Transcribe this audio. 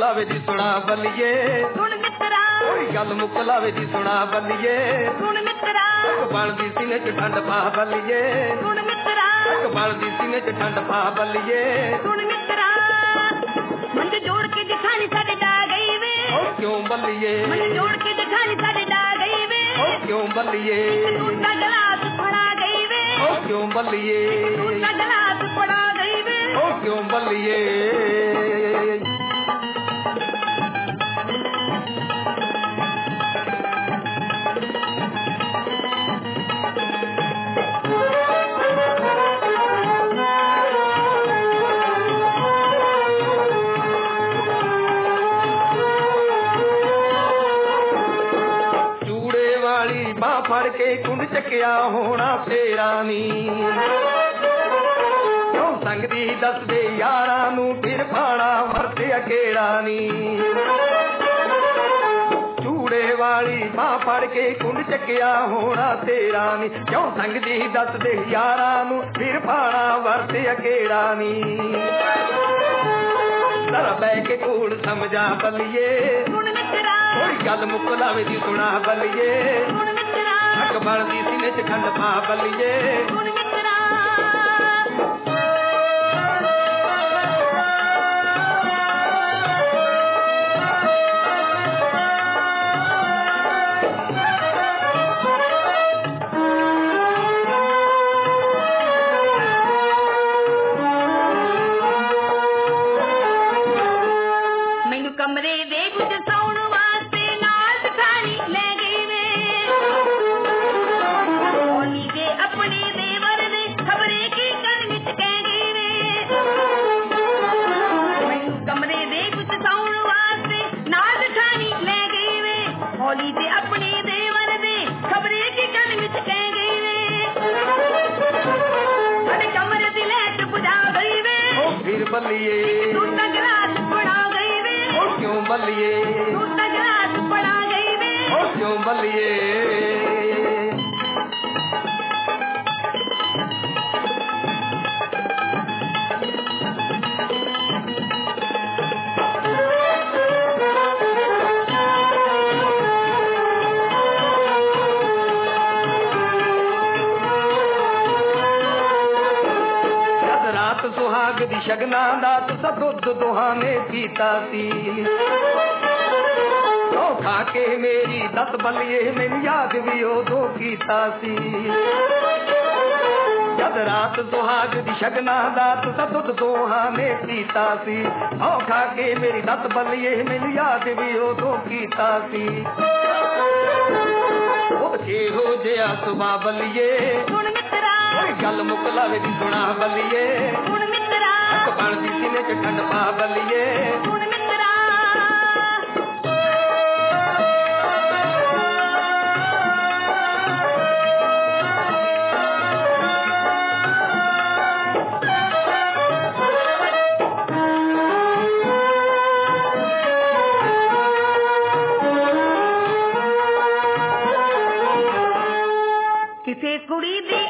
ਮੁਕਲਾਵੇ ਦੀ ਸੁਣਾ ਬੱਲੀਏ ਸੁਣ ਮਿੱਤਰਾ ਕੋਈ ਗੱਲ ਮੁਕਲਾਵੇ ਦੀ ਸੁਣਾ ਬੱਲੀਏ ਸੁਣ ਮਿੱਤਰਾ ਬਣਦੀ ਸੀਨੇ ਚ ਠੰਡ ਪਾ ਬੱਲੀਏ ਸੁਣ ਮਿੱਤਰਾ ਬਣਦੀ ਸੀਨੇ ਚ ਠੰਡ ਪਾ ਬੱਲੀਏ ਸੁਣ ਮਿੱਤਰਾ ਮੰਜ ਜੋੜ ਕੇ ਦਿਖਾਣੀ ਸਾਡੇ ਡਾ ਗਈ ਵੇ ਕਿਉਂ ਬੱਲੀਏ ਮੰਜ ਜੋੜ ਕੇ ਦਿਖਾਣੀ ਸਾਡੇ ਡਾ ਗਈ ਵੇ ਕਿਉਂ ਬੱਲੀਏ ਤੂੰ ਤਾਂ ਗਲਾਸ ਫੜਾ ਗਈ ਵੇ ਕਿਉਂ ਬੱਲੀਏ ਤੂੰ ਤਾਂ ਗਲਾਸ ਫੜਾ ਗਈ ਵੇ ਕਿਉਂ ਬੱਲੀਏ ਫੜ ਕੇ ਕੁੰਡ ਚੱਕਿਆ ਹੋਣਾ ਤੇਰਾ ਨੀ ਕਿਉਂ ਸੰਗਦੀ ਦੱਸਦੇ ਯਾਰਾਂ ਨੂੰ ਫਿਰ ਫਾਣਾ ਵਰਤਿਆ ਕਿਹੜਾ ਨੀ ਚੂੜੇ ਵਾਲੀ ਬਾਹ ਫੜ ਕੇ ਕੁੰਡ ਚੱਕਿਆ ਹੋਣਾ ਤੇਰਾ ਨੀ ਕਿਉਂ ਸੰਗਦੀ ਦੱਸਦੇ ਯਾਰਾਂ ਨੂੰ ਫਿਰ ਫਾਣਾ ਵਰਤਿਆ ਕਿਹੜਾ ਨੀ ਜ਼ਰਾ ਬਹਿ ਕੇ ਕੋਲ ਸਮਝਾ ਬੱਲੀਏ ਕੋਈ ਗੱਲ ਮੁਕਲਾਵੇ ਦੀ ਸੁਣਾ ਬੱਲੀਏ ਅੱਖ ਬਣਦੀ ਸੀਨੇ ਚ ਠੰਡ ਪਾ ਬੱਲੀਏ ਮੈਨੂੰ ਕਮਰੇ ਦੇ ਕੁਝ ਸੌਣ ਵਾਸਤੇ ਨਾਲ ਦਿਖਾਣੀ ਲੈ ਗਈ ਵੇ ਹੋਲੀ ਦੇ ਆਪਣੇ ਦੇਵਰ ਦੇ ਖਬਰੇ ਕੀ ਕੰਨ ਵਿੱਚ ਕਹਿ ਗਈ ਵੇ ਮੈਨੂੰ ਕਮਰੇ ਦੇ ਕੁਝ ਸੌਣ ਵਾਸਤੇ ਨਾਲ ਦਿਖਾਣੀ ਲੈ ਗਈ ਵੇ ਹੋਲੀ ਦੇ ਆਪਣੇ ਦੇਵਰ ਦੇ ਖਬਰੇ ਕੀ ਕੰਨ ਵਿੱਚ ਕਹਿ ਗਈ ਵੇ ਸਾਡੇ ਕਮਰੇ ਦੀ ਲੈਟ ਬੁਝਾ ਗਈ ਵੇ ਫਿਰ ਬੱਲੀਏ ਤੂੰ ਤਾਂ ਗਲਾਸ ਬਣਾ ਗਈ ਵੇ ਕਿਉਂ ਬੱਲੀਏ ਤੂੰ ਤਾਂ ਗਲਾਸ ਬਣਾ ਗਈ ਵੇ ਕਿਉਂ ਬੱਲੀਏ ਰਾਤ ਸੁਹਾਗ ਦੀ ਸ਼ਗਨਾਂ ਦਾ ਤੁਸਾਂ ਦੁੱਧ ਦੋਹਾਂ ਨੇ ਪੀਤਾ ਸੀ ਉਹ ਖਾ ਕੇ ਮੇਰੀ ਦੱਸ ਬੱਲੀਏ ਮੈਨੂੰ ਯਾਦ ਵੀ ਉਦੋਂ ਕੀਤਾ ਸੀ ਜਦ ਰਾਤ ਸੁਹਾਗ ਦੀ ਸ਼ਗਨਾਂ ਦਾ ਤੁਸਾਂ ਦੁੱਧ ਦੋਹਾਂ ਨੇ ਪੀਤਾ ਸੀ ਉਹ ਖਾ ਕੇ ਮੇਰੀ ਦੱਸ ਬੱਲੀਏ ਮੈਨੂੰ ਯਾਦ ਵੀ ਉਦੋਂ ਕੀਤਾ ਸੀ ਉਹ ਜਿਹੋ ਜਿਹਾ ਸੁਭਾ ਬੱਲੀਏ ਸੁਣ ਮਿੱਤਰਾ ਗੱਲ ਮੁਕਲਾਵੇ ਦੀ ਸੁਣਾ ਬੱਲੀਏ ਸੁਣ ਮਿੱਤਰਾ ਅੱਖ ਬਣਦੀ ਸੀਨੇ ਚ ਠੰਡ ਪਾ ਬੱਲੀਏ ਸੁਣ ਮਿੱਤਰਾ ਕਿਸੇ ਕੁੜੀ ਦੀ